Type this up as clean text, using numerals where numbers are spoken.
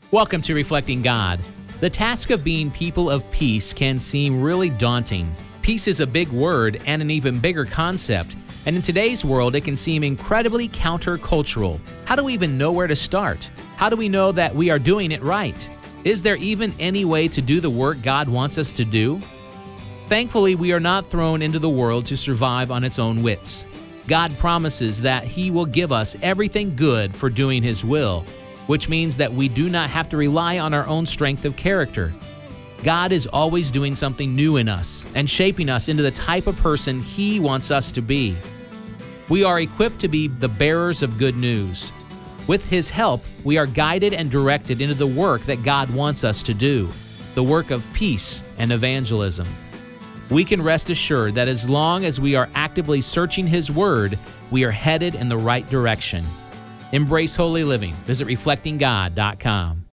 Welcome to Reflecting God. The task of being people of peace can seem really daunting. Peace is a big word and an even bigger concept, and in today's world it can seem incredibly countercultural. How do we even know where to start? How do we know that we are doing it right? Is there even any way to do the work God wants us to do? Thankfully, we are not thrown into the world to survive on its own wits. God promises that He will give us everything good for doing His will, which means that we do not have to rely on our own strength of character. God is always doing something new in us and shaping us into the type of person He wants us to be. We are equipped to be the bearers of good news. With His help, we are guided and directed into the work that God wants us to do, the work of peace and evangelism. We can rest assured that as long as we are actively searching His Word, we are headed in the right direction. Embrace holy living. Visit reflectinggod.com.